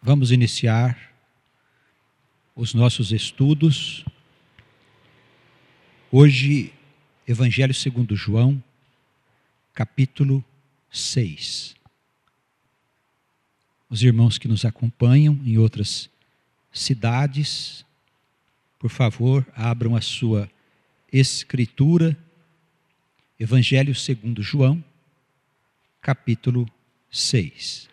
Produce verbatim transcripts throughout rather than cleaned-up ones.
Vamos iniciar os nossos estudos. Hoje, Evangelho segundo João, capítulo seis. Os irmãos que nos acompanham em outras cidades, por favor, abram a sua escritura. Evangelho segundo João, capítulo seis.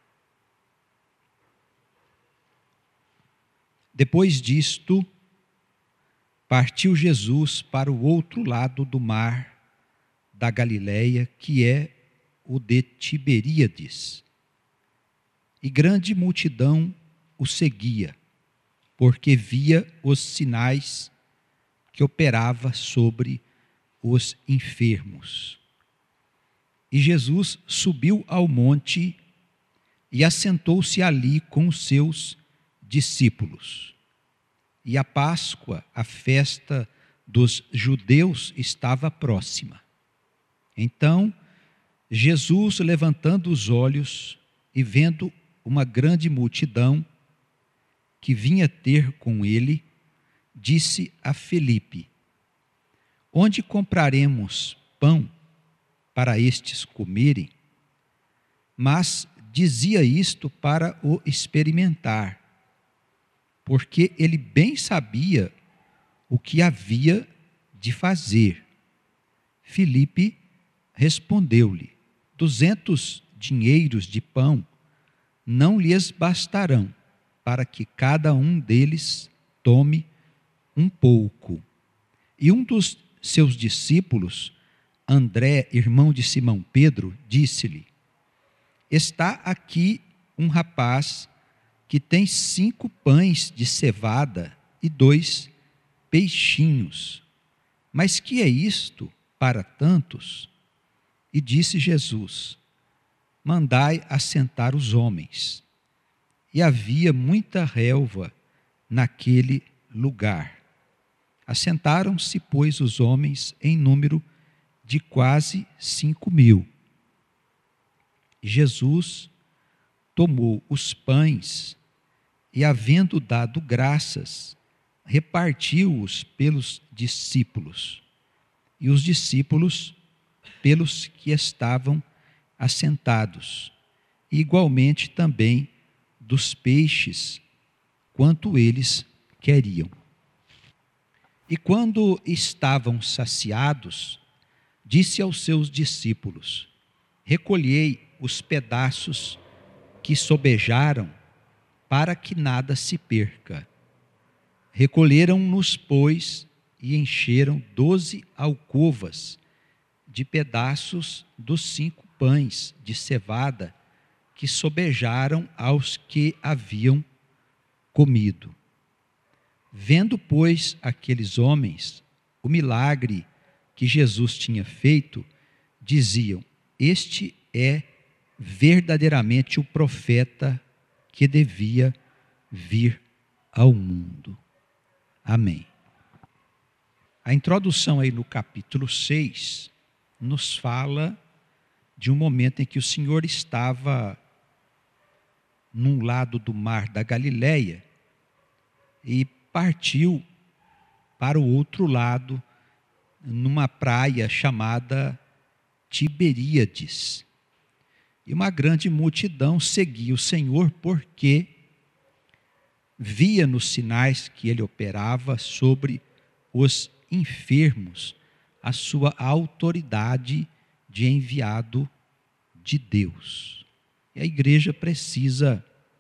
Depois disto, partiu Jesus para o outro lado do mar da Galileia, que é o de Tiberíades. E grande multidão o seguia, porque via os sinais que operava sobre os enfermos. E Jesus subiu ao monte e assentou-se ali com os seus discípulos. E a Páscoa, a festa dos judeus, estava próxima. Então, Jesus, levantando os olhos e vendo uma grande multidão que vinha ter com ele, disse a Felipe: onde compraremos pão para estes comerem? Mas dizia isto para o experimentar, porque ele bem sabia o que havia de fazer. Felipe respondeu-lhe: duzentos dinheiros de pão não lhes bastarão, para que cada um deles tome um pouco. E um dos seus discípulos, André, irmão de Simão Pedro, disse-lhe: está aqui um rapaz que tem cinco pães de cevada e dois peixinhos. Mas que é isto para tantos? E disse Jesus: mandai assentar os homens. E havia muita relva naquele lugar. Assentaram-se, pois, os homens em número de quase cinco mil. Jesus tomou os pães e, havendo dado graças, repartiu-os pelos discípulos, e os discípulos pelos que estavam assentados, e igualmente também dos peixes, quanto eles queriam. E quando estavam saciados, disse aos seus discípulos: recolhei os pedaços que sobejaram, para que nada se perca. Recolheram-nos, pois, e encheram doze alcovas de pedaços dos cinco pães de cevada que sobejaram aos que haviam comido. Vendo, pois, aqueles homens o milagre que Jesus tinha feito, diziam: este é verdadeiramente o profeta que devia vir ao mundo. Amém. A introdução aí no capítulo seis nos fala de um momento em que o Senhor estava num lado do mar da Galileia e partiu para o outro lado, numa praia chamada Tiberíades. E uma grande multidão seguia o Senhor, porque via nos sinais que ele operava sobre os enfermos a sua autoridade de enviado de Deus. E a igreja precisa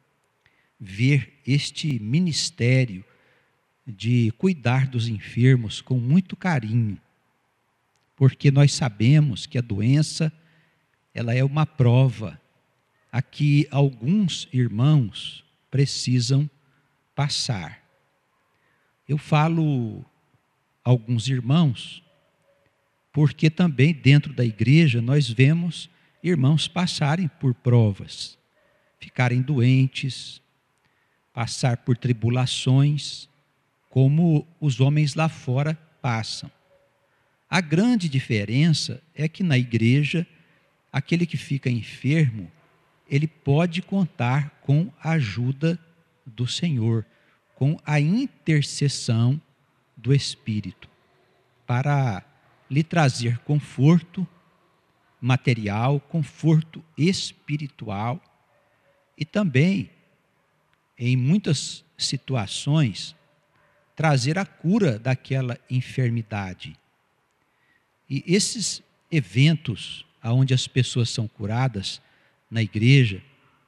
ver este ministério de cuidar dos enfermos com muito carinho, porque nós sabemos que a doença, ela é uma prova a que alguns irmãos precisam passar. Eu falo alguns irmãos, porque também dentro da igreja nós vemos irmãos passarem por provas, ficarem doentes, passar por tribulações, como os homens lá fora passam. A grande diferença é que na igreja, aquele que fica enfermo, ele pode contar com a ajuda do Senhor, com a intercessão do Espírito, para lhe trazer conforto material, conforto espiritual e também, em muitas situações, trazer a cura daquela enfermidade. E esses eventos onde as pessoas são curadas na igreja,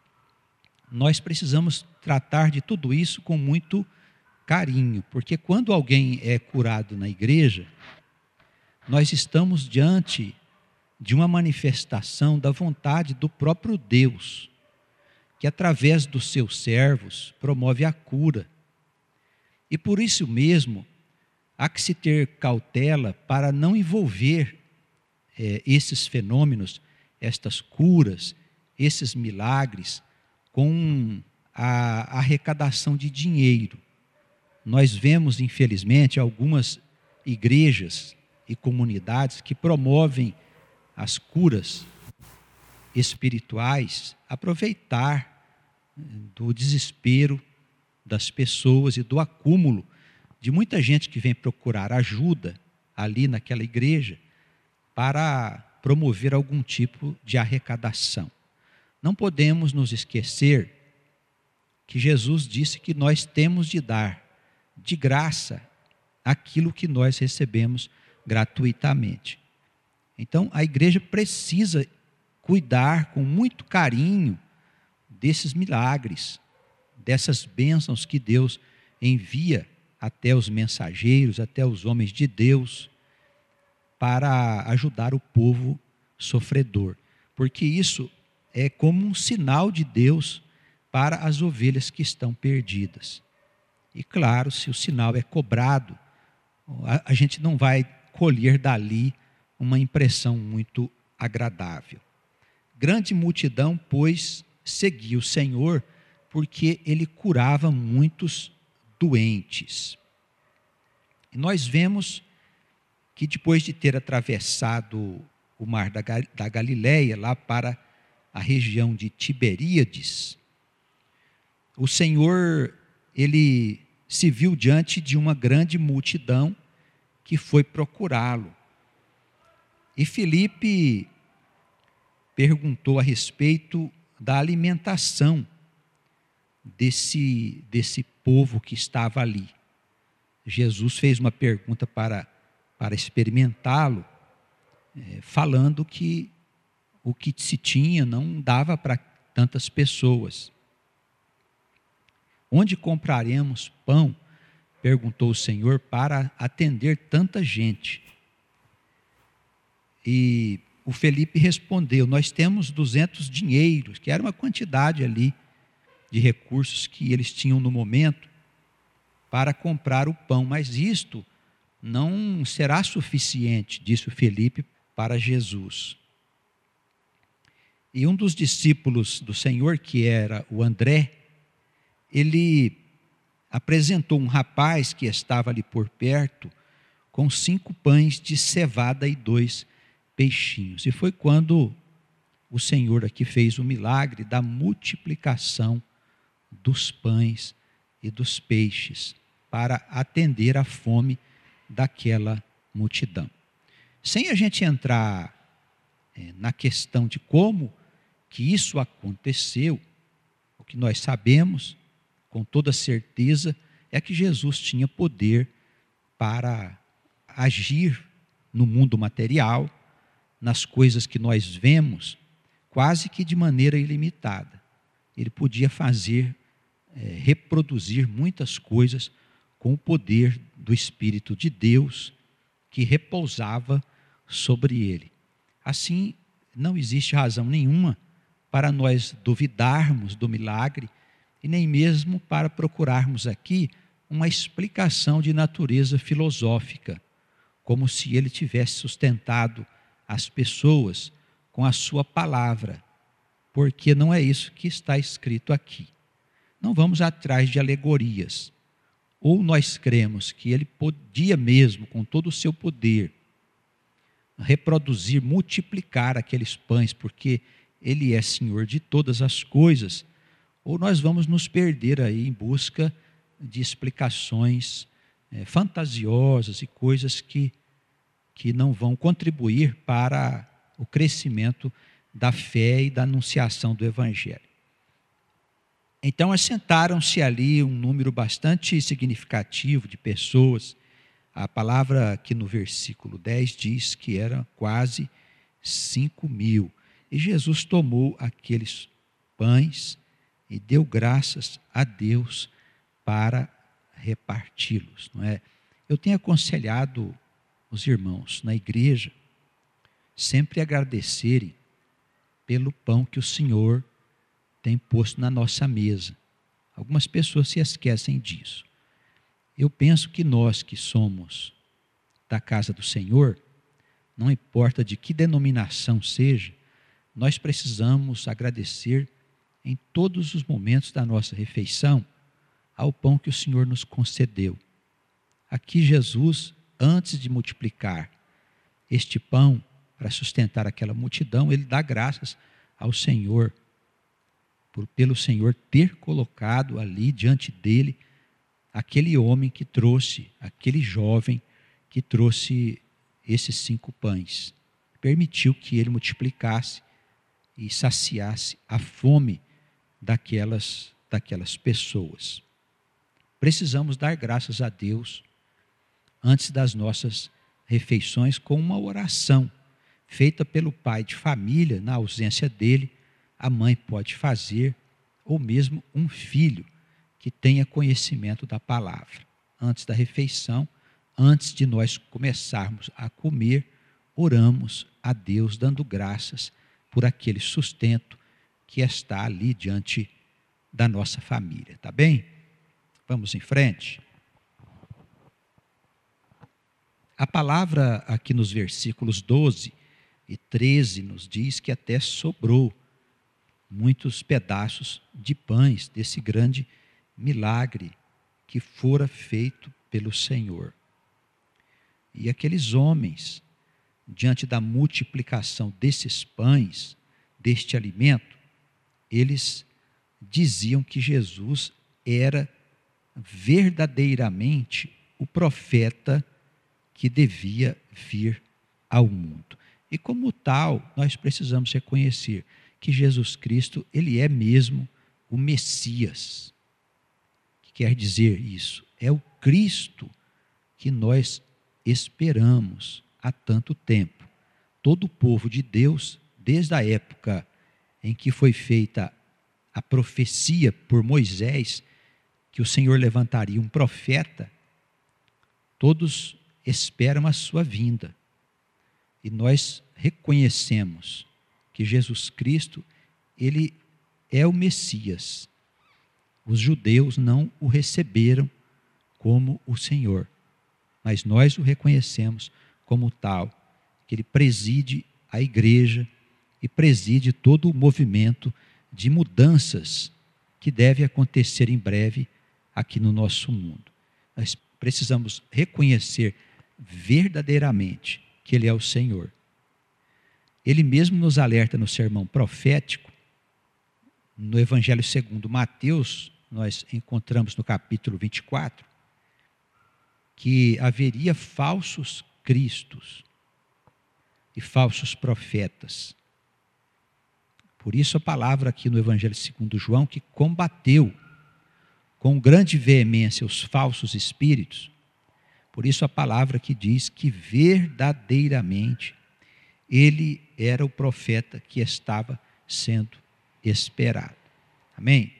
nós precisamos tratar de tudo isso com muito carinho, porque quando alguém é curado na igreja, nós estamos diante de uma manifestação da vontade do próprio Deus, que através dos seus servos promove a cura. E por isso mesmo, há que se ter cautela para não envolver é, esses fenômenos, estas curas, esses milagres, com a arrecadação de dinheiro. Nós vemos, infelizmente, algumas igrejas e comunidades que promovem as curas espirituais, aproveitar do desespero das pessoas e do acúmulo de muita gente que vem procurar ajuda ali naquela igreja para promover algum tipo de arrecadação. Não podemos nos esquecer que Jesus disse que nós temos de dar de graça aquilo que nós recebemos gratuitamente. Então, a igreja precisa cuidar com muito carinho desses milagres, dessas bênçãos que Deus envia até os mensageiros, até os homens de Deus, para ajudar o povo sofredor. Porque isso é como um sinal de Deus para as ovelhas que estão perdidas. E claro, se o sinal é cobrado, a, a gente não vai colher dali uma impressão muito agradável. Grande multidão, pois, seguia o Senhor, porque ele curava muitos doentes. E nós vemos que depois de ter atravessado o mar da, da Galileia, lá para a região de Tiberíades, o Senhor, ele se viu diante de uma grande multidão que foi procurá-lo. E Filipe perguntou a respeito da alimentação desse, desse povo que estava ali. Jesus fez uma pergunta para, para experimentá-lo, é, falando que o que se tinha não dava para tantas pessoas. Onde compraremos pão? Perguntou o Senhor, para atender tanta gente. E o Felipe respondeu, nós temos duzentos dinheiros, que era uma quantidade ali de recursos que eles tinham no momento para comprar o pão, mas isto não será suficiente, disse o Felipe para Jesus. E um dos discípulos do Senhor, que era o André, ele apresentou um rapaz que estava ali por perto, com cinco pães de cevada e dois peixinhos. E foi quando o Senhor aqui fez o milagre da multiplicação dos pães e dos peixes, para atender à fome daquela multidão. Sem a gente entrar é, na questão de como que isso aconteceu, o que nós sabemos, com toda certeza, é que Jesus tinha poder para agir no mundo material, nas coisas que nós vemos, quase que de maneira ilimitada. Ele podia fazer, é, reproduzir muitas coisas com o poder do Espírito de Deus que repousava sobre ele. Assim, não existe razão nenhuma para nós duvidarmos do milagre e nem mesmo para procurarmos aqui uma explicação de natureza filosófica, como se ele tivesse sustentado as pessoas com a sua palavra, porque não é isso que está escrito aqui. Não vamos atrás de alegorias. Ou nós cremos que ele podia mesmo, com todo o seu poder, reproduzir, multiplicar aqueles pães, porque Ele é Senhor de todas as coisas, ou nós vamos nos perder aí em busca de explicações é, fantasiosas e coisas que, que não vão contribuir para o crescimento da fé e da anunciação do Evangelho. Então, assentaram-se ali um número bastante significativo de pessoas. A palavra aqui no versículo dez diz que era quase cinco mil. E Jesus tomou aqueles pães e deu graças a Deus para reparti-los, não é? Eu tenho aconselhado os irmãos na igreja sempre agradecerem pelo pão que o Senhor tem posto na nossa mesa. Algumas pessoas se esquecem disso. Eu penso que nós que somos da casa do Senhor, não importa de que denominação seja, nós precisamos agradecer em todos os momentos da nossa refeição ao pão que o Senhor nos concedeu. Aqui Jesus, antes de multiplicar este pão para sustentar aquela multidão, ele dá graças ao Senhor, por, pelo Senhor ter colocado ali diante dele aquele homem que trouxe, aquele jovem que trouxe esses cinco pães. Permitiu que ele multiplicasse e saciasse a fome daquelas, daquelas pessoas. Precisamos dar graças a Deus antes das nossas refeições com uma oração feita pelo pai de família. Na ausência dele, a mãe pode fazer, ou mesmo um filho que tenha conhecimento da palavra. Antes da refeição, antes de nós começarmos a comer, oramos a Deus dando graças por aquele sustento que está ali diante da nossa família, tá bem? Vamos em frente. A palavra aqui nos versículos doze e treze nos diz que até sobrou muitos pedaços de pães desse grande milagre que fora feito pelo Senhor. E aqueles homens, diante da multiplicação desses pães, deste alimento, eles diziam que Jesus era verdadeiramente o profeta que devia vir ao mundo. E como tal, nós precisamos reconhecer que Jesus Cristo, ele é mesmo o Messias. O que quer dizer isso? É o Cristo que nós esperamos há tanto tempo. Todo o povo de Deus, desde a época em que foi feita a profecia por Moisés, que o Senhor levantaria um profeta, todos esperam a sua vinda. E nós reconhecemos que Jesus Cristo, ele é o Messias. Os judeus não o receberam como o Senhor, mas nós o reconhecemos como tal, que ele preside a igreja e preside todo o movimento de mudanças que deve acontecer em breve aqui no nosso mundo. Nós precisamos reconhecer verdadeiramente que ele é o Senhor. Ele mesmo nos alerta no sermão profético, no Evangelho segundo Mateus, nós encontramos no capítulo vinte e quatro, que haveria falsos cristos e falsos profetas. Por isso a palavra aqui no Evangelho segundo João, que combateu com grande veemência os falsos espíritos, por isso a palavra que diz que verdadeiramente ele era o profeta que estava sendo esperado. Amém?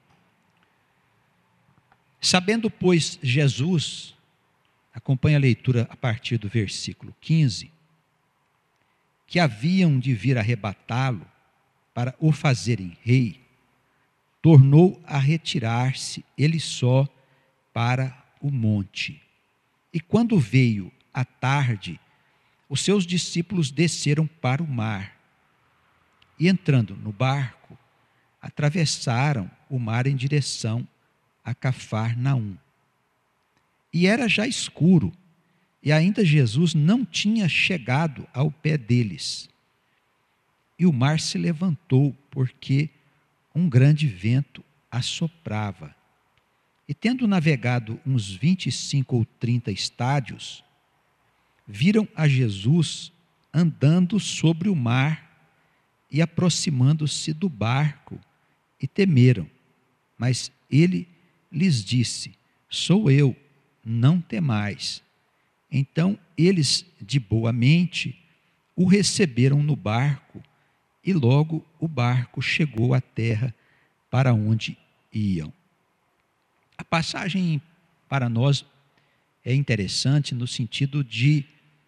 Sabendo, pois, Jesus, acompanha a leitura a partir do versículo quinze, que haviam de vir arrebatá-lo para o fazerem rei, tornou a retirar-se ele só para o monte. E quando veio a tarde, os seus discípulos desceram para o mar e, entrando no barco, atravessaram o mar em direção a Cafarnaum. E era já escuro, e ainda Jesus não tinha chegado ao pé deles. e o mar se levantou, porque um grande vento assoprava. E tendo navegado uns vinte e cinco ou trinta estádios, viram a Jesus andando sobre o mar e aproximando-se do barco, e temeram. Mas ele lhes disse: sou eu, não temais. Então eles, de boa mente, o receberam no barco, e logo o barco chegou à terra para onde iam. A passagem para nós é interessante no sentido de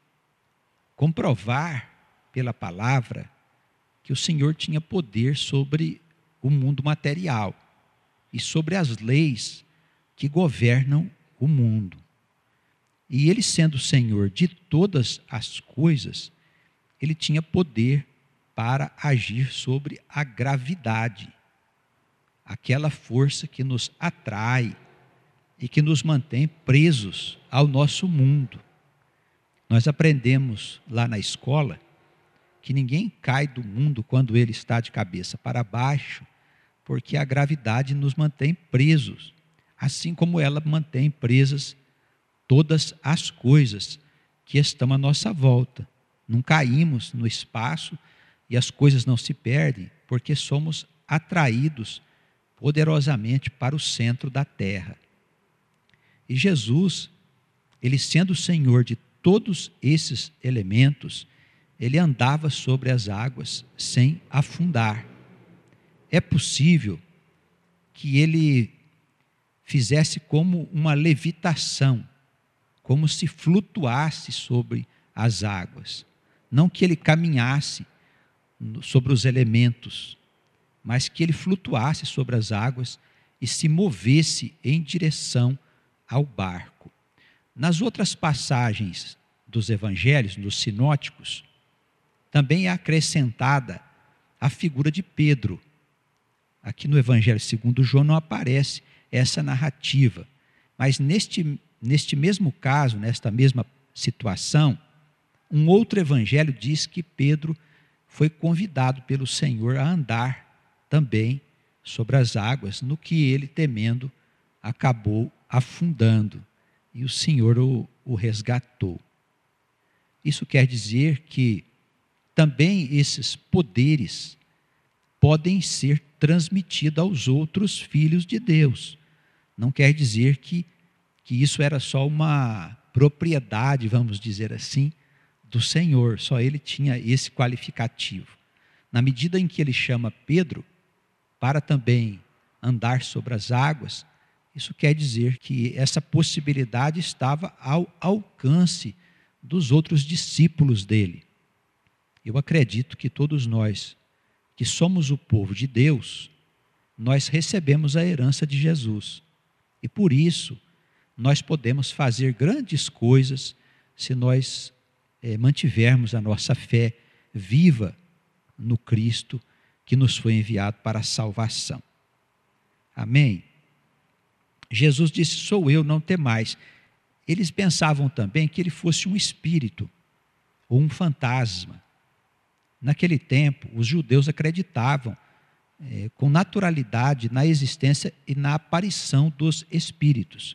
comprovar pela palavra que o Senhor tinha poder sobre o mundo material e sobre as leis que governam o mundo. E ele, sendo Senhor de todas as coisas, ele tinha poder para agir sobre a gravidade, aquela força que nos atrai e que nos mantém presos ao nosso mundo. Nós aprendemos lá na escola que ninguém cai do mundo quando ele está de cabeça para baixo, porque a gravidade nos mantém presos, assim como ela mantém presas todas as coisas que estão à nossa volta. Não caímos no espaço e as coisas não se perdem, porque somos atraídos poderosamente para o centro da terra. E Jesus, ele sendo o Senhor de todos esses elementos, ele andava sobre as águas sem afundar. É possível que ele fizesse como uma levitação, como se flutuasse sobre as águas. Não que ele caminhasse sobre os elementos, mas que ele flutuasse sobre as águas e se movesse em direção ao barco. Nas outras passagens dos evangelhos, dos sinóticos, também é acrescentada a figura de Pedro. Aqui no Evangelho segundo João não aparece essa narrativa, mas neste, neste mesmo caso, nesta mesma situação, um outro evangelho diz que Pedro foi convidado pelo Senhor a andar também sobre as águas, no que ele, temendo, acabou afundando, e o Senhor o, o resgatou. Isso quer dizer que também esses poderes podem ser transmitidos aos outros filhos de Deus. Não quer dizer que, que isso era só uma propriedade, vamos dizer assim, do Senhor, só ele tinha esse qualificativo. Na medida em que ele chama Pedro para também andar sobre as águas, isso quer dizer que essa possibilidade estava ao alcance dos outros discípulos dele. Eu acredito que todos nós, que somos o povo de Deus, nós recebemos a herança de Jesus. E por isso, nós podemos fazer grandes coisas se nós é, mantivermos a nossa fé viva no Cristo que nos foi enviado para a salvação. Amém? Jesus disse: sou eu, não temais. Eles pensavam também que ele fosse um espírito ou um fantasma. Naquele tempo, os judeus acreditavam é, com naturalidade na existência e na aparição dos espíritos.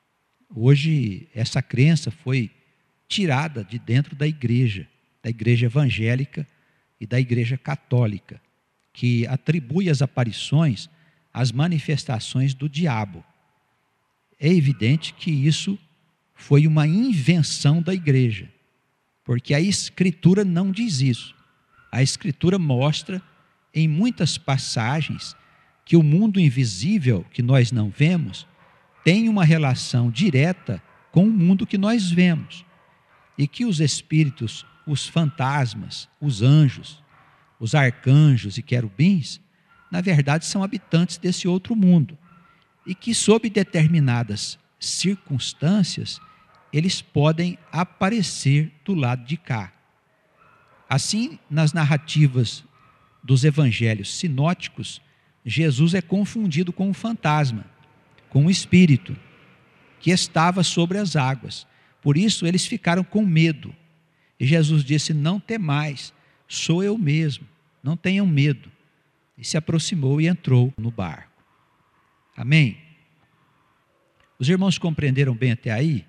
Hoje, essa crença foi tirada de dentro da igreja, da igreja evangélica e da igreja católica, que atribui as aparições às manifestações do diabo. É evidente que isso foi uma invenção da igreja, porque a Escritura não diz isso. A Escritura mostra em muitas passagens que o mundo invisível que nós não vemos tem uma relação direta com o mundo que nós vemos, e que os espíritos, os fantasmas, os anjos, os arcanjos e querubins, na verdade são habitantes desse outro mundo, e que sob determinadas circunstâncias eles podem aparecer do lado de cá. Assim, nas narrativas dos evangelhos sinóticos, Jesus é confundido com um fantasma, com um espírito que estava sobre as águas. Por isso eles ficaram com medo. E Jesus disse: não temais, sou eu mesmo, não tenham medo. E se aproximou e entrou no barco. Amém? Os irmãos compreenderam bem até aí?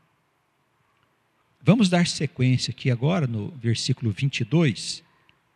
Vamos dar sequência aqui agora no versículo vinte e dois.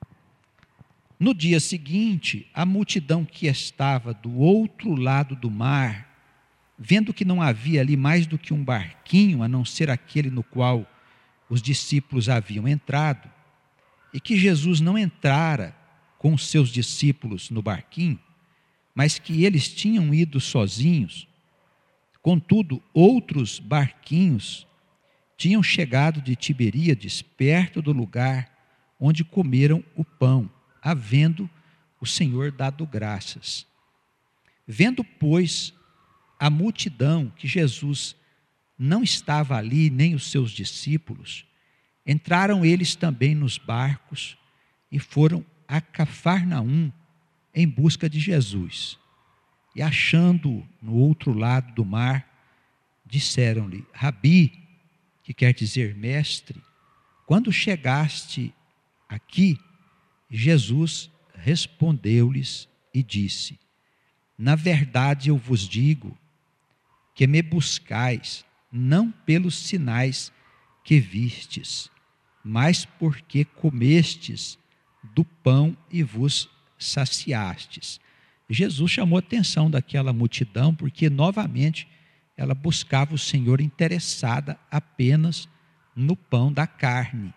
No dia seguinte, a multidão que estava do outro lado do mar, vendo que não havia ali mais do que um barquinho, a não ser aquele no qual os discípulos haviam entrado, e que Jesus não entrara com os seus discípulos no barquinho, mas que eles tinham ido sozinhos. Contudo, outros barquinhos tinham chegado de Tiberíades, perto do lugar onde comeram o pão, havendo o Senhor dado graças. Vendo, pois, a multidão que Jesus não estava ali, nem os seus discípulos, entraram eles também nos barcos e foram a Cafarnaum em busca de Jesus. E achando-o no outro lado do mar, disseram-lhe: Rabi, que quer dizer mestre, quando chegaste aqui, Jesus respondeu-lhes e disse: Na verdade eu vos digo que me buscais, não pelos sinais que vistes, mas porque comestes do pão e vos saciastes. Jesus chamou a atenção daquela multidão, porque novamente ela buscava o Senhor interessada apenas no pão da carne.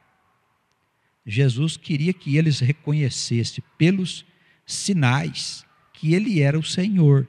Jesus queria que eles reconhecessem pelos sinais que ele era o Senhor.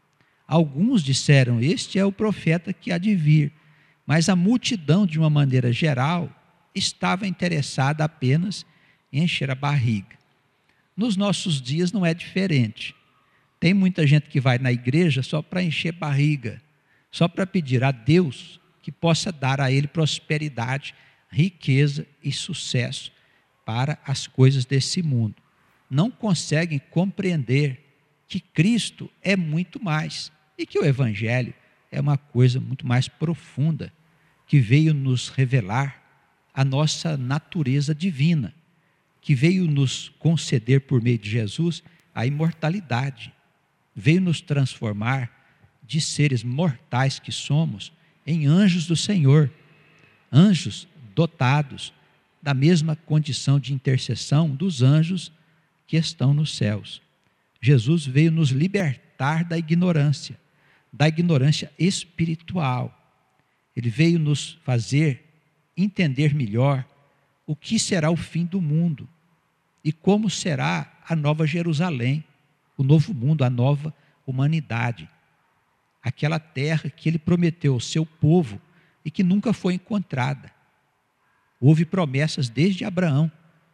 Alguns disseram: este é o profeta que há de vir. Mas a multidão, de uma maneira geral, estava interessada apenas em encher a barriga. Nos nossos dias não é diferente. Tem muita gente que vai na igreja só para encher barriga, só para pedir a Deus que possa dar a ele prosperidade, riqueza e sucesso para as coisas desse mundo. Não conseguem compreender que Cristo é muito mais e que o Evangelho é uma coisa muito mais profunda, que veio nos revelar a nossa natureza divina, que veio nos conceder por meio de Jesus a imortalidade, veio nos transformar de seres mortais que somos em anjos do Senhor, anjos dotados da mesma condição de intercessão dos anjos que estão nos céus. Jesus veio nos libertar da ignorância, da ignorância espiritual. Ele veio nos fazer entender melhor o que será o fim do mundo e como será a nova Jerusalém, o novo mundo, a nova humanidade. Aquela terra que ele prometeu ao seu povo e que nunca foi encontrada. Houve promessas desde Abraão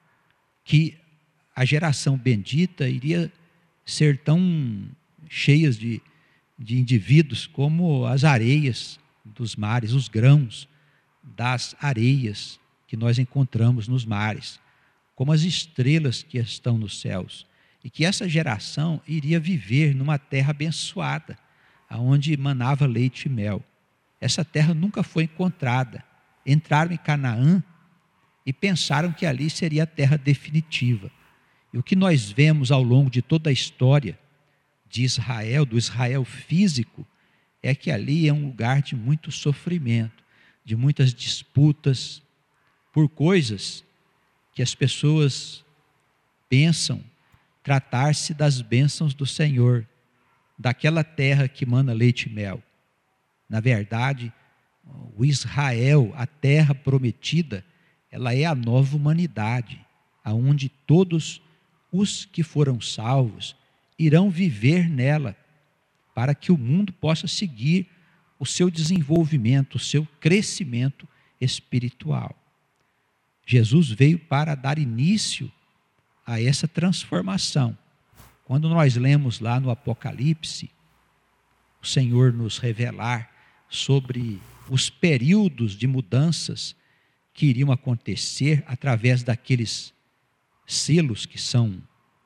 que a geração bendita iria ser tão cheias de, de indivíduos como as areias dos mares, os grãos das areias que nós encontramos nos mares, como as estrelas que estão nos céus, e que essa geração iria viver numa terra abençoada, aonde manava leite e mel. Essa terra nunca foi encontrada. Entraram em Canaã e pensaram que ali seria a terra definitiva. E o que nós vemos ao longo de toda a história de Israel, do Israel físico, é que ali é um lugar de muito sofrimento, de muitas disputas por coisas que as pessoas pensam tratar-se das bênçãos do Senhor, daquela terra que mana leite e mel. Na verdade, o Israel, a terra prometida, ela é a nova humanidade, aonde todos os que foram salvos irão viver nela, para que o mundo possa seguir o seu desenvolvimento, o seu crescimento espiritual. Jesus veio para dar início a essa transformação. Quando nós lemos lá no Apocalipse, o Senhor nos revelar sobre os períodos de mudanças que iriam acontecer através daqueles selos que são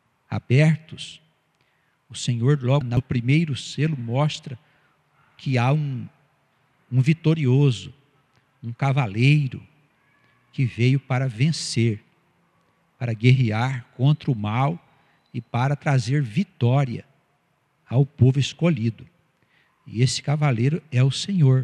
abertos, o Senhor logo no primeiro selo mostra que há um, um vitorioso, um cavaleiro que veio para vencer, para guerrear contra o mal e para trazer vitória ao povo escolhido. E esse cavaleiro é o Senhor.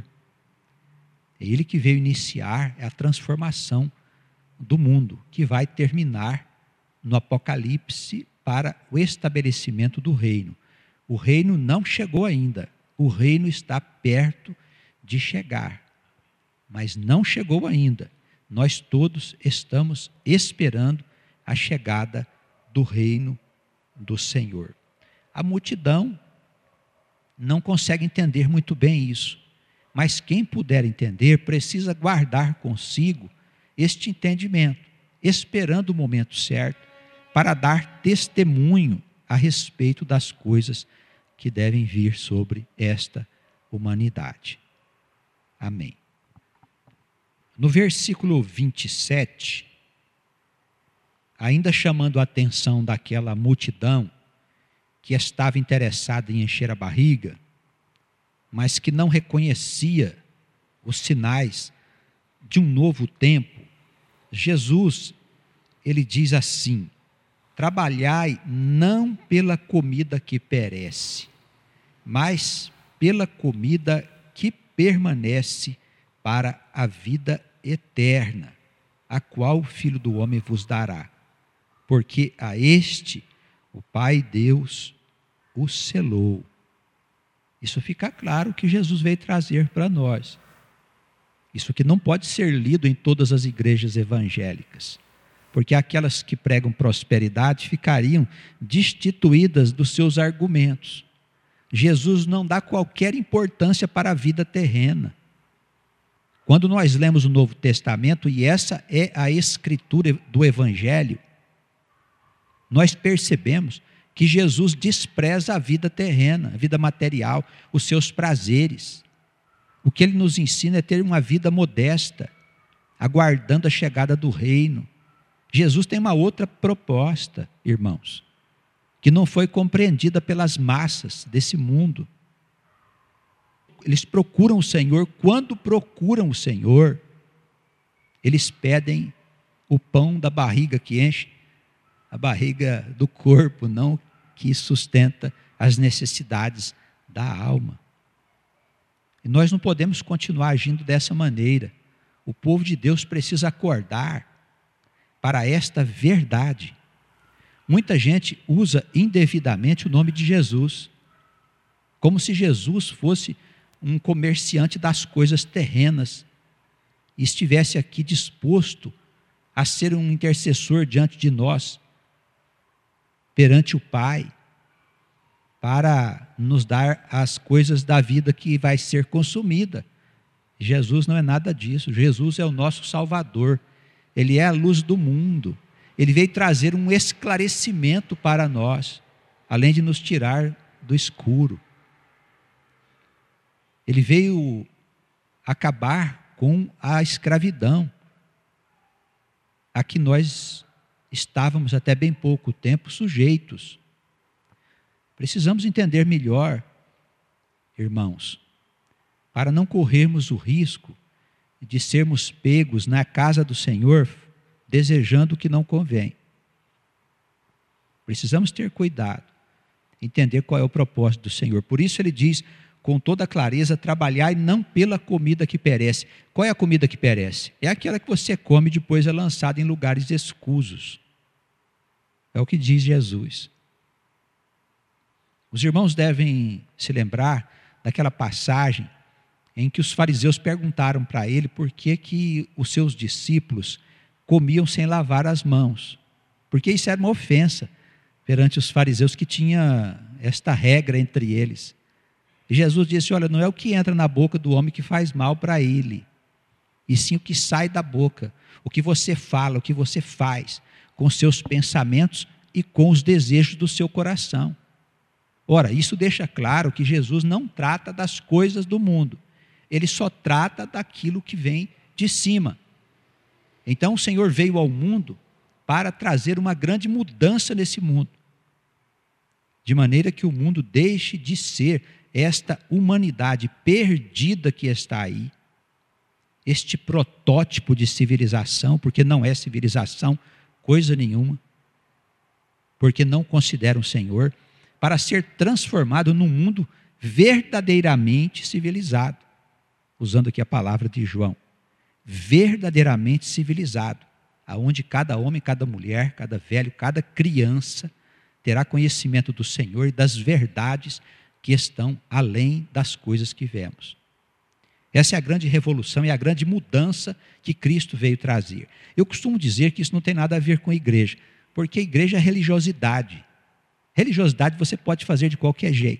É Ele que veio iniciar a transformação do mundo, que vai terminar no Apocalipse para o estabelecimento do reino. O reino não chegou ainda, o reino está perto de chegar, mas não chegou ainda. Nós todos estamos esperando a chegada do reino do Senhor. A multidão não consegue entender muito bem isso, mas quem puder entender precisa guardar consigo este entendimento, esperando o momento certo para dar testemunho a respeito das coisas que devem vir sobre esta humanidade. Amém. No versículo vinte e sete, ainda chamando a atenção daquela multidão que estava interessada em encher a barriga, mas que não reconhecia os sinais de um novo tempo, Jesus, ele diz assim: trabalhai não pela comida que perece, mas pela comida que permanece para a vida eterna, a qual o Filho do Homem vos dará. Porque a este o Pai Deus o selou. Isso fica claro que Jesus veio trazer para nós. Isso que não pode ser lido em todas as igrejas evangélicas, porque aquelas que pregam prosperidade ficariam destituídas dos seus argumentos. Jesus não dá qualquer importância para a vida terrena. Quando nós lemos o Novo Testamento, e essa é a escritura do Evangelho, nós percebemos que Jesus despreza a vida terrena, a vida material, os seus prazeres. O que ele nos ensina é ter uma vida modesta, aguardando a chegada do reino. Jesus tem uma outra proposta, irmãos, que não foi compreendida pelas massas desse mundo. Eles procuram o Senhor, quando procuram o Senhor, eles pedem o pão da barriga que enche a barriga do corpo, não que sustenta as necessidades da alma. E nós não podemos continuar agindo dessa maneira. O povo de Deus precisa acordar para esta verdade. Muita gente usa indevidamente o nome de Jesus, como se Jesus fosse um comerciante das coisas terrenas e estivesse aqui disposto a ser um intercessor diante de nós, perante o Pai, para nos dar as coisas da vida que vai ser consumida. Jesus não é nada disso. Jesus é o nosso Salvador. Ele é a luz do mundo. Ele veio trazer um esclarecimento para nós, além de nos tirar do escuro. Ele veio acabar com a escravidão, a que nós estávamos até bem pouco tempo sujeitos. Precisamos entender melhor, irmãos, para não corrermos o risco de sermos pegos na casa do Senhor, desejando o que não convém. Precisamos ter cuidado, entender qual é o propósito do Senhor. Por isso ele diz, com toda clareza, trabalhai não pela comida que perece. Qual é a comida que perece? É aquela que você come e depois é lançada em lugares escusos. É o que diz Jesus. Os irmãos devem se lembrar daquela passagem em que os fariseus perguntaram para ele por que que os seus discípulos comiam sem lavar as mãos. Porque isso era uma ofensa perante os fariseus, que tinha esta regra entre eles. E Jesus disse, olha, não é o que entra na boca do homem que faz mal para ele, e sim o que sai da boca, o que você fala, o que você faz com seus pensamentos e com os desejos do seu coração. Ora, isso deixa claro que Jesus não trata das coisas do mundo, ele só trata daquilo que vem de cima. Então o Senhor veio ao mundo para trazer uma grande mudança nesse mundo, de maneira que o mundo deixe de ser esta humanidade perdida que está aí, este protótipo de civilização, porque não é civilização coisa nenhuma, porque não consideram o Senhor, para ser transformado num mundo verdadeiramente civilizado. Usando aqui a palavra de João. Verdadeiramente civilizado, aonde cada homem, cada mulher, cada velho, cada criança terá conhecimento do Senhor e das verdades que estão além das coisas que vemos. Essa é a grande revolução e a grande mudança que Cristo veio trazer. Eu costumo dizer que isso não tem nada a ver com a igreja, porque a igreja é religiosidade. Religiosidade você pode fazer de qualquer jeito.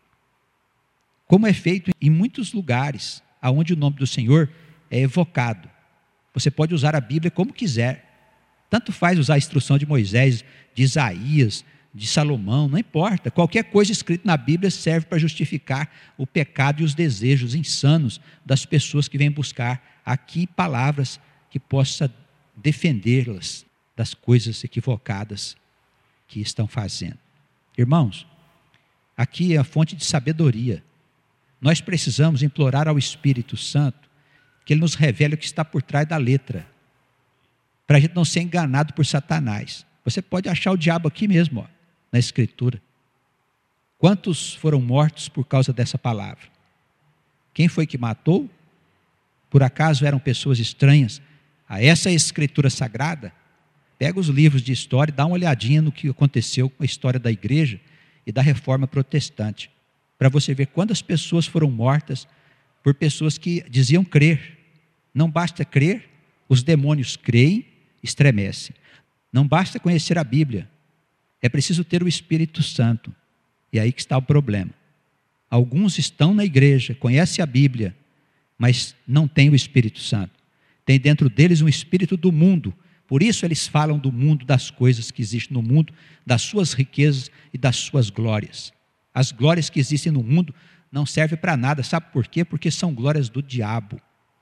Como é feito em muitos lugares, onde o nome do Senhor é evocado. Você pode usar a Bíblia como quiser. Tanto faz usar a instrução de Moisés, de Isaías, de Salomão, não importa. Qualquer coisa escrita na Bíblia serve para justificar o pecado e os desejos insanos das pessoas que vêm buscar aqui palavras que possam defendê-las das coisas equivocadas que estão fazendo. Irmãos, aqui é a fonte de sabedoria. Nós precisamos implorar ao Espírito Santo que Ele nos revele o que está por trás da letra, para a gente não ser enganado por Satanás. Você pode achar o diabo aqui mesmo, ó, na Escritura. Quantos foram mortos por causa dessa palavra? Quem foi que matou? Por acaso eram pessoas estranhas a essa Escritura sagrada? Pega os livros de história e dá uma olhadinha no que aconteceu com a história da igreja e da reforma protestante, para você ver quantas pessoas foram mortas por pessoas que diziam crer. Não basta crer, os demônios creem, estremecem. Não basta conhecer a Bíblia, é preciso ter o Espírito Santo. E aí que está o problema. Alguns estão na igreja, conhecem a Bíblia, mas não têm o Espírito Santo. Tem dentro deles um espírito do mundo. Por isso eles falam do mundo, das coisas que existem no mundo, das suas riquezas e das suas glórias. As glórias que existem no mundo não servem para nada. Sabe por quê? Porque são glórias do diabo.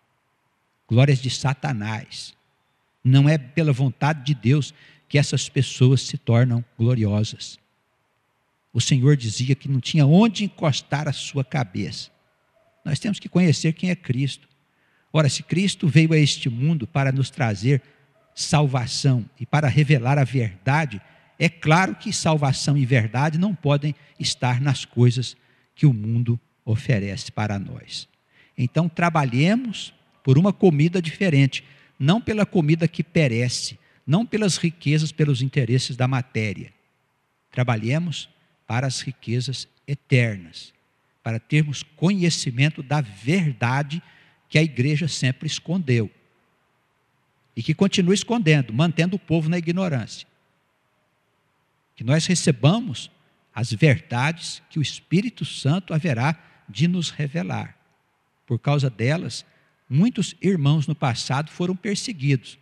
Glórias de Satanás. Não é pela vontade de Deus que essas pessoas se tornam gloriosas. O Senhor dizia que não tinha onde encostar a sua cabeça. Nós temos que conhecer quem é Cristo. Ora, se Cristo veio a este mundo para nos trazer salvação e para revelar a verdade, é claro que salvação e verdade não podem estar nas coisas que o mundo oferece para nós. Então, trabalhemos por uma comida diferente, não pela comida que perece, não pelas riquezas, pelos interesses da matéria. Trabalhemos para as riquezas eternas, para termos conhecimento da verdade que a igreja sempre escondeu e que continua escondendo, mantendo o povo na ignorância. Que nós recebamos as verdades que o Espírito Santo haverá de nos revelar. Por causa delas, muitos irmãos no passado foram perseguidos.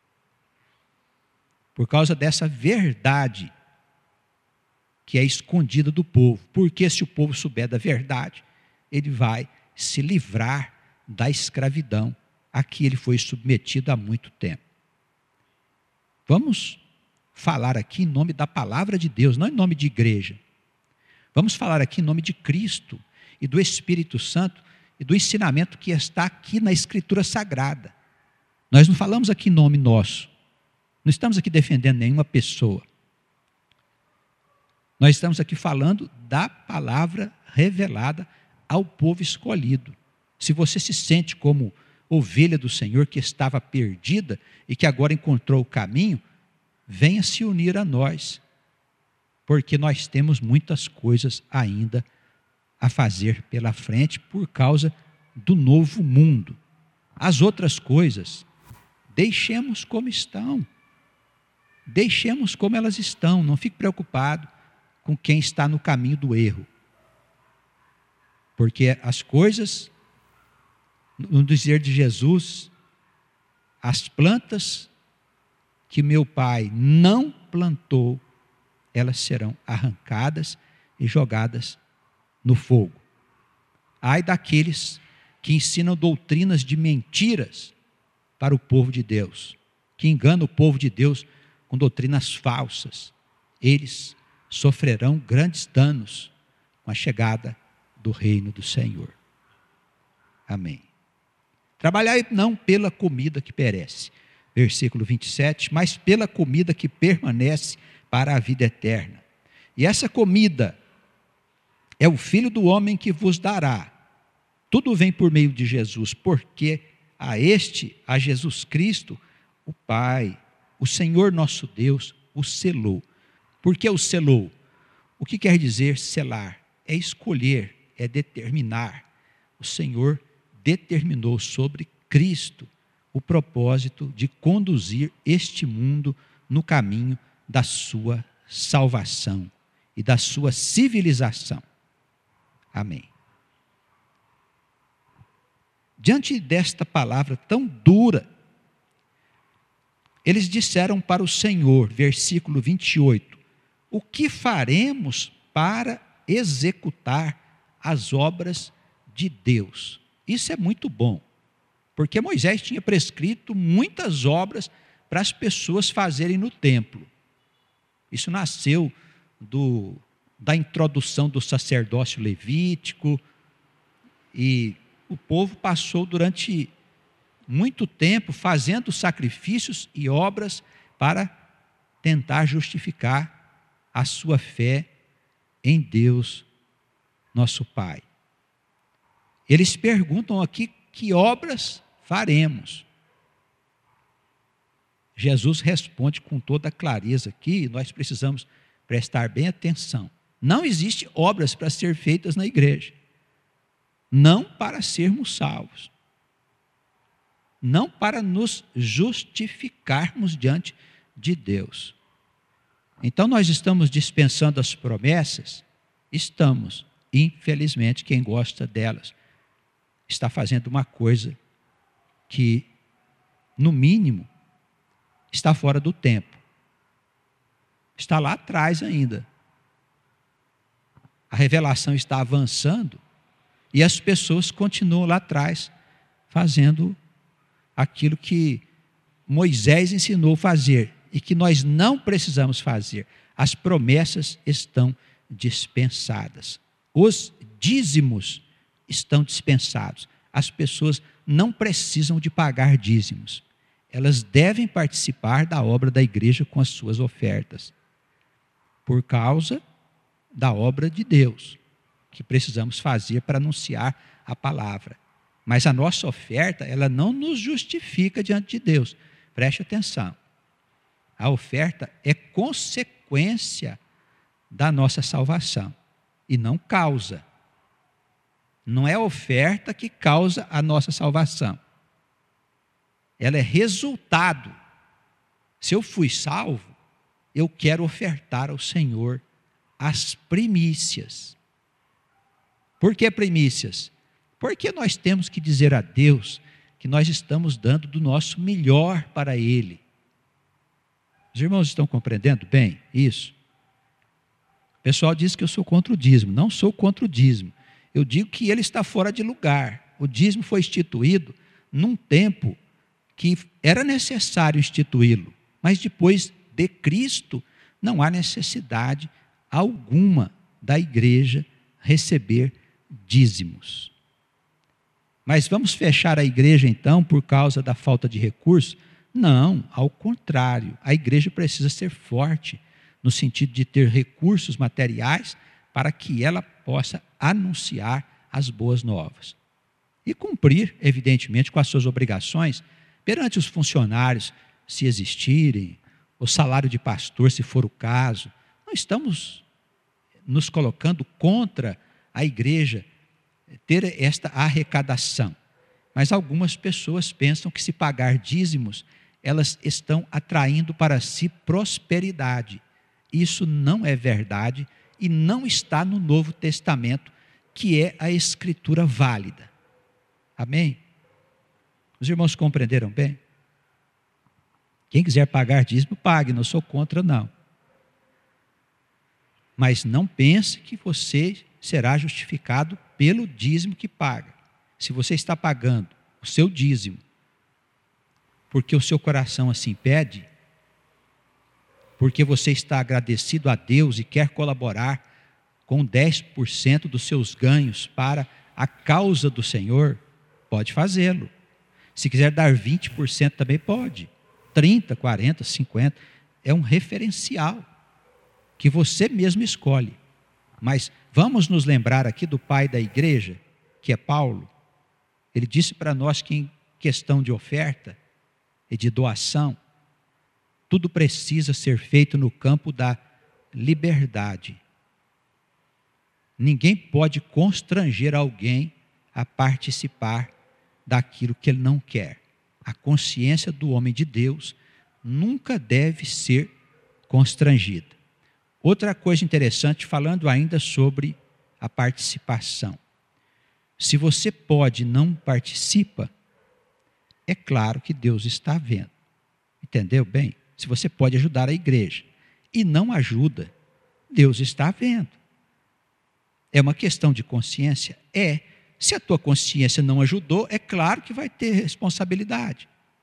Por causa dessa verdade que é escondida do povo. Porque se o povo souber da verdade, ele vai se livrar da escravidão a que ele foi submetido há muito tempo. Vamos falar aqui em nome da palavra de Deus, não em nome de igreja. Vamos falar aqui em nome de Cristo e do Espírito Santo e do ensinamento que está aqui na Escritura Sagrada. Nós não falamos aqui em nome nosso. Não estamos aqui defendendo nenhuma pessoa. Nós estamos aqui falando da palavra revelada ao povo escolhido. Se você se sente como ovelha do Senhor que estava perdida e que agora encontrou o caminho, venha se unir a nós, porque nós temos muitas coisas ainda a fazer pela frente por causa do novo mundo. As outras coisas, deixemos como estão. Deixemos como elas estão, não fique preocupado com quem está no caminho do erro. Porque as coisas, no dizer de Jesus, as plantas que meu pai não plantou, elas serão arrancadas e jogadas no fogo. Ai daqueles que ensinam doutrinas de mentiras para o povo de Deus, que enganam o povo de Deus com doutrinas falsas. Eles sofrerão grandes danos com a chegada do reino do Senhor. Amém. Trabalhai não pela comida que perece. versículo vinte e sete, mas pela comida que permanece para a vida eterna. E essa comida é o Filho do homem que vos dará. Tudo vem por meio de Jesus, porque a este, a Jesus Cristo, o Pai, o Senhor nosso Deus, o selou. Por que o selou? O que quer dizer selar? É escolher, é determinar. O Senhor determinou sobre Cristo o propósito de conduzir este mundo no caminho da sua salvação e da sua civilização. Amém. Diante desta palavra tão dura, eles disseram para o Senhor, versículo vinte e oito, o que faremos para executar as obras de Deus? Isso é muito bom, porque Moisés tinha prescrito muitas obras para as pessoas fazerem no templo. Isso nasceu do, da introdução do sacerdócio levítico, e o povo passou durante muito tempo fazendo sacrifícios e obras para tentar justificar a sua fé em Deus, nosso Pai. Eles perguntam aqui, que obras faremos? Jesus responde com toda clareza aqui, nós precisamos prestar bem atenção. Não existe obras para ser feitas na igreja. Não para sermos salvos. Não para nos justificarmos diante de Deus. Então nós estamos dispensando as promessas? Estamos. Infelizmente, quem gosta delas está fazendo uma coisa que, no mínimo, está fora do tempo. Está lá atrás ainda. A revelação está avançando e as pessoas continuam lá atrás fazendo aquilo que Moisés ensinou a fazer e que nós não precisamos fazer. As promessas estão dispensadas. Os dízimos estão dispensados. As pessoas não precisam de pagar dízimos. Elas devem participar da obra da igreja com as suas ofertas, por causa da obra de Deus, que precisamos fazer para anunciar a palavra. Mas a nossa oferta, ela não nos justifica diante de Deus. Preste atenção. A oferta é consequência da nossa salvação e não causa. Não é a oferta que causa a nossa salvação. Ela é resultado. Se eu fui salvo, eu quero ofertar ao Senhor as primícias. Por que primícias? Porque nós temos que dizer a Deus que nós estamos dando do nosso melhor para Ele. Os irmãos estão compreendendo bem isso? O pessoal diz que eu sou contra o dízimo. Não sou contra o dízimo. Eu digo que ele está fora de lugar. O dízimo foi instituído num tempo que era necessário instituí-lo. Mas depois de Cristo, não há necessidade alguma da igreja receber dízimos. Mas vamos fechar a igreja então por causa da falta de recursos? Não, ao contrário. A igreja precisa ser forte no sentido de ter recursos materiais para que ela possa anunciar as boas novas. E cumprir, evidentemente, com as suas obrigações perante os funcionários, se existirem, o salário de pastor, se for o caso. Não estamos nos colocando contra a igreja ter esta arrecadação. Mas algumas pessoas pensam que se pagar dízimos, elas estão atraindo para si prosperidade. Isso não é verdade e não está no Novo Testamento, que é a escritura válida. Amém? Os irmãos compreenderam bem? Quem quiser pagar dízimo, pague, não sou contra não. Mas não pense que você será justificado pelo dízimo que paga. Se você está pagando o seu dízimo, porque o seu coração assim pede, porque você está agradecido a Deus e quer colaborar com dez por cento dos seus ganhos para a causa do Senhor, pode fazê-lo. Se quiser dar vinte por cento também pode. trinta, quarenta, cinquenta. É um referencial que você mesmo escolhe. Mas vamos nos lembrar aqui do pai da igreja, que é Paulo. Ele disse para nós que em questão de oferta e de doação, tudo precisa ser feito no campo da liberdade. Ninguém pode constranger alguém a participar daquilo que ele não quer. A consciência do homem de Deus nunca deve ser constrangida. Outra coisa interessante, falando ainda sobre a participação. Se você pode e não participa, é claro que Deus está vendo. Entendeu bem? Se você pode ajudar a igreja e não ajuda, Deus está vendo. É uma questão de consciência? É. Se a tua consciência não ajudou, é claro que vai ter responsabilidade.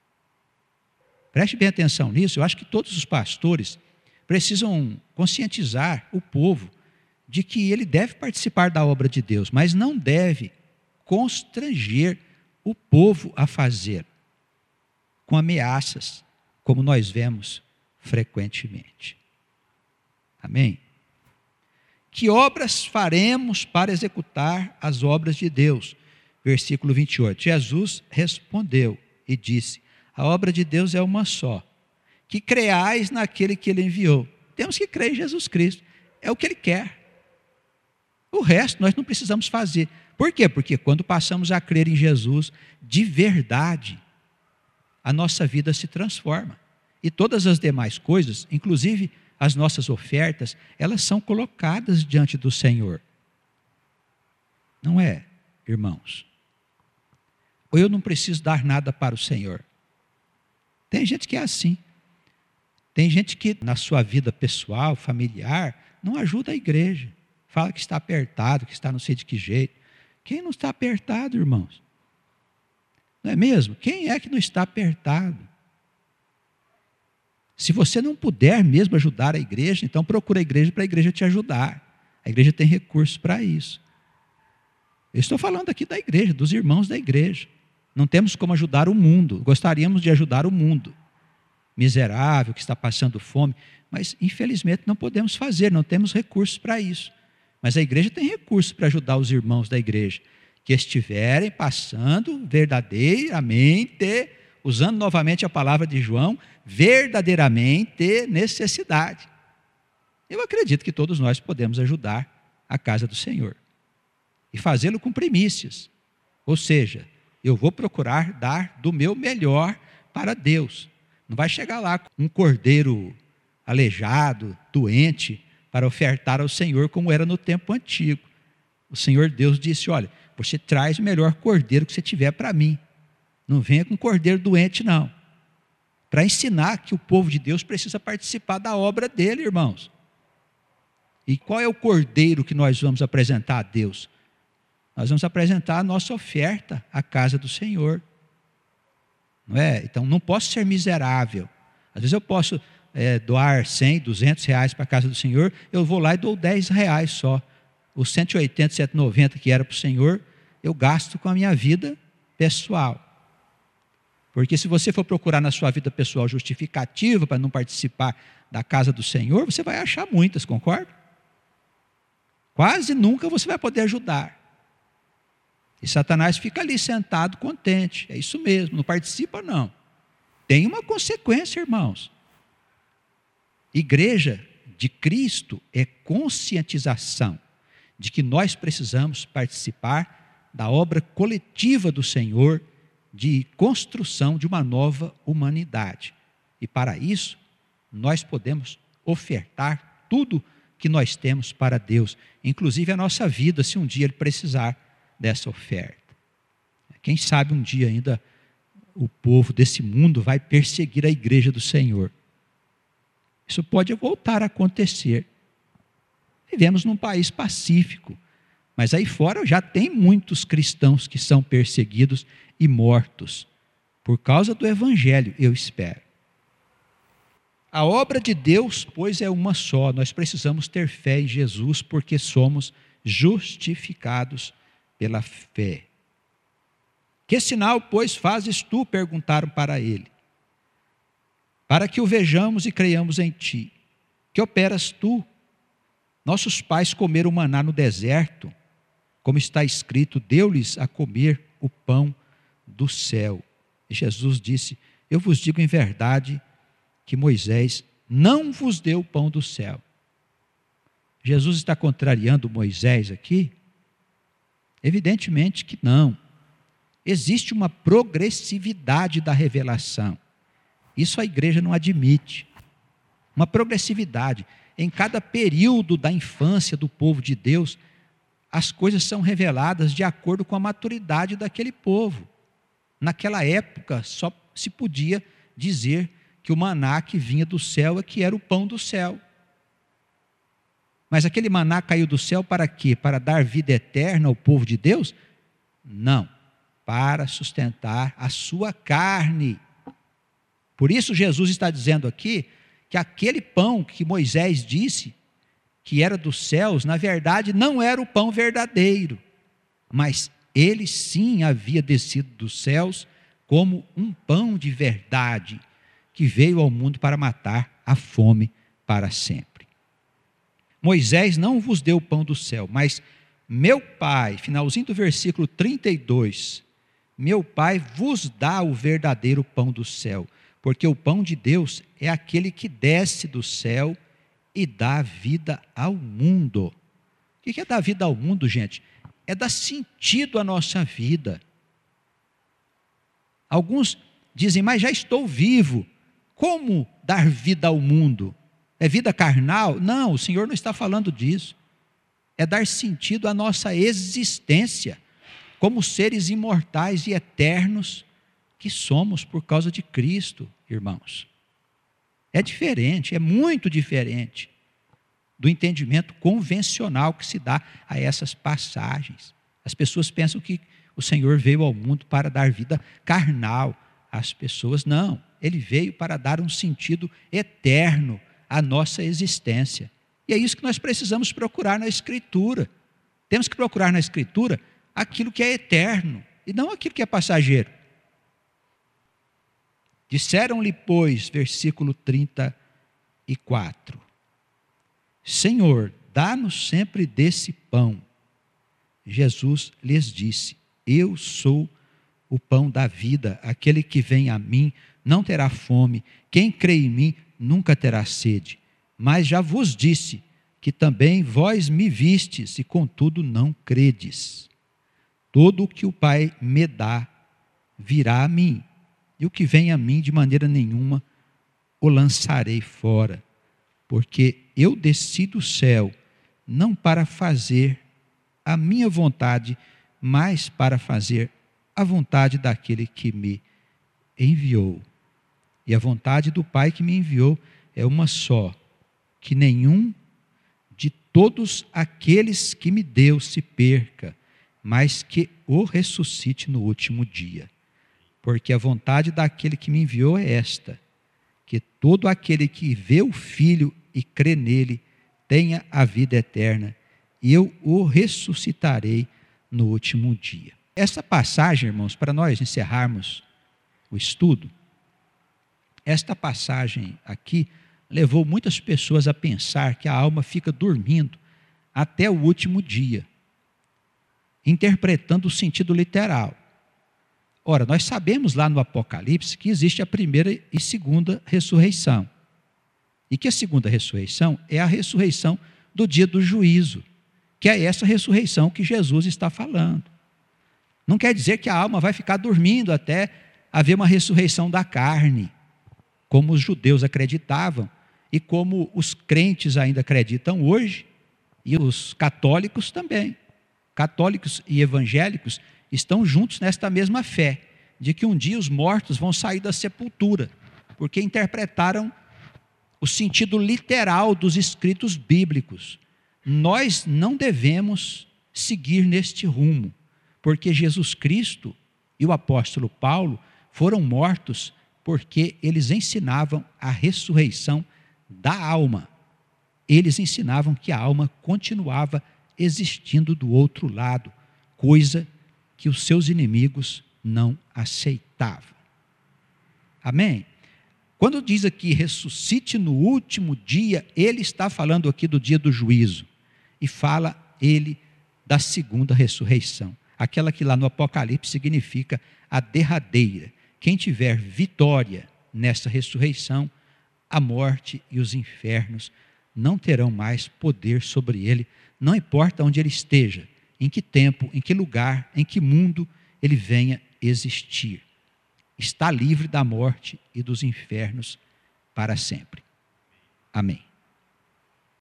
Preste bem atenção nisso. Eu acho que todos os pastores precisam conscientizar o povo de que ele deve participar da obra de Deus, mas não deve constranger o povo a fazer, com ameaças, como nós vemos frequentemente. Amém? Que obras faremos para executar as obras de Deus? Versículo vinte e oito. Jesus respondeu e disse: a obra de Deus é uma só, que creais naquele que ele enviou. Temos que crer em Jesus Cristo. É o que ele quer. O resto nós não precisamos fazer. Por quê? Porque quando passamos a crer em Jesus de verdade, a nossa vida se transforma. E todas as demais coisas, inclusive as nossas ofertas, elas são colocadas diante do Senhor. Não é, irmãos? Ou eu não preciso dar nada para o Senhor? Tem gente que é assim. Tem gente que na sua vida pessoal, familiar, não ajuda a igreja. Fala que está apertado, que está não sei de que jeito. Quem não está apertado, irmãos? Não é mesmo? Quem é que não está apertado? Se você não puder mesmo ajudar a igreja, então procura a igreja para a igreja te ajudar. A igreja tem recursos para isso. Eu estou falando aqui da igreja, dos irmãos da igreja. Não temos como ajudar o mundo. Gostaríamos de ajudar o mundo miserável, que está passando fome, mas infelizmente não podemos fazer, não temos recursos para isso. Mas a igreja tem recursos para ajudar os irmãos da igreja, que estiverem passando verdadeiramente, usando novamente a palavra de João, verdadeiramente necessidade. Eu acredito que todos nós podemos ajudar a casa do Senhor. E fazê-lo com primícias. Ou seja, eu vou procurar dar do meu melhor para Deus. Não vai chegar lá com um cordeiro aleijado, doente, para ofertar ao Senhor como era no tempo antigo. O Senhor Deus disse: olha, você traz o melhor cordeiro que você tiver para mim. Não venha com cordeiro doente, não. Para ensinar que o povo de Deus precisa participar da obra dele, irmãos. E qual é o cordeiro que nós vamos apresentar a Deus? Nós vamos apresentar a nossa oferta à casa do Senhor. Não é? Então, não posso ser miserável. Às vezes eu posso é, doar cem, duzentos reais para a casa do Senhor, eu vou lá e dou dez reais só. Os cento e oitenta, cento e noventa que era para o Senhor, eu gasto com a minha vida pessoal. Porque se você for procurar na sua vida pessoal justificativa para não participar da casa do Senhor, você vai achar muitas, concorda? Quase nunca você vai poder ajudar. E Satanás fica ali sentado contente. É isso mesmo, não participa não. Tem uma consequência, irmãos. Igreja de Cristo é conscientização de que nós precisamos participar da obra coletiva do Senhor de construção de uma nova humanidade. E para isso, nós podemos ofertar tudo que nós temos para Deus, inclusive a nossa vida, se um dia Ele precisar dessa oferta. Quem sabe um dia ainda o povo desse mundo vai perseguir a igreja do Senhor. Isso pode voltar a acontecer. Vivemos num país pacífico, mas aí fora já tem muitos cristãos que são perseguidos e mortos por causa do evangelho, eu espero. A obra de Deus, pois, é uma só. Nós precisamos ter fé em Jesus porque somos justificados pela fé. Que sinal, pois, fazes tu? Perguntaram para ele. para que o vejamos e creiamos em ti. Que operas tu? Nossos pais comeram maná no deserto, como está escrito, deu-lhes a comer o pão do céu. E Jesus disse, eu vos digo em verdade que Moisés não vos deu o pão do céu. Jesus está contrariando Moisés aqui? Evidentemente que não. Existe uma progressividade da revelação. Isso a igreja não admite. Uma progressividade. Em cada período da infância do povo de Deus, as coisas são reveladas de acordo com a maturidade daquele povo. Naquela época, só se podia dizer que o maná que vinha do céu é que era o pão do céu. Mas aquele maná caiu do céu para quê? Para dar vida eterna ao povo de Deus? Não. Para sustentar a sua carne. Por isso Jesus está dizendo aqui que aquele pão que Moisés disse que era dos céus, na verdade não era o pão verdadeiro, mas ele sim havia descido dos céus como um pão de verdade, que veio ao mundo para matar a fome para sempre. Moisés não vos deu o pão do céu, mas meu Pai, finalzinho do versículo trinta e dois, meu Pai vos dá o verdadeiro pão do céu, porque o pão de Deus é aquele que desce do céu e dá vida ao mundo. O que é dar vida ao mundo, gente? É dar sentido à nossa vida. Alguns dizem, mas já estou vivo. Como dar vida ao mundo? É vida carnal? Não, o Senhor não está falando disso. É dar sentido à nossa existência, como seres imortais e eternos que somos por causa de Cristo, irmãos. É diferente, é muito diferente do entendimento convencional que se dá a essas passagens. As pessoas pensam que o Senhor veio ao mundo para dar vida carnal. As pessoas não, Ele veio para dar um sentido eterno à nossa existência. E é isso que nós precisamos procurar na Escritura. Temos que procurar na Escritura aquilo que é eterno e não aquilo que é passageiro. Disseram-lhe, pois, versículo trinta e quatro, Senhor, dá-nos sempre desse pão. Jesus lhes disse, eu sou o pão da vida, aquele que vem a mim não terá fome, quem crê em mim nunca terá sede. Mas já vos disse que também vós me vistes e contudo não credes. Todo o que o Pai me dá virá a mim, e o que vem a mim de maneira nenhuma o lançarei fora, porque eu desci do céu, não para fazer a minha vontade, mas para fazer a vontade daquele que me enviou. E a vontade do Pai que me enviou é uma só, que nenhum de todos aqueles que me deu se perca, mas que o ressuscite no último dia. Porque a vontade daquele que me enviou é esta, que todo aquele que vê o Filho e crê nele tenha a vida eterna, e eu o ressuscitarei no último dia. Essa passagem, irmãos, para nós encerrarmos o estudo, esta passagem aqui levou muitas pessoas a pensar que a alma fica dormindo até o último dia, interpretando o sentido literal. Ora, nós sabemos lá no Apocalipse que existe a primeira e segunda ressurreição. E que a segunda ressurreição é a ressurreição do dia do juízo, que é essa ressurreição que Jesus está falando. Não quer dizer que a alma vai ficar dormindo até haver uma ressurreição da carne, como os judeus acreditavam e como os crentes ainda acreditam hoje, e os católicos também. Católicos e evangélicos estão juntos nesta mesma fé, de que um dia os mortos vão sair da sepultura, porque interpretaram o sentido literal dos escritos bíblicos. Nós não devemos seguir neste rumo, porque Jesus Cristo e o apóstolo Paulo foram mortos porque eles ensinavam a ressurreição da alma. Eles ensinavam que a alma continuava existindo do outro lado, coisa que os seus inimigos não aceitavam. Amém? Quando diz aqui ressuscite no último dia, ele está falando aqui do dia do juízo. E fala ele da segunda ressurreição. Aquela que lá no Apocalipse significa a derradeira. Quem tiver vitória nessa ressurreição, a morte e os infernos não terão mais poder sobre ele, não importa onde ele esteja, em que tempo, em que lugar, em que mundo ele venha existir. Está livre da morte e dos infernos para sempre. Amém.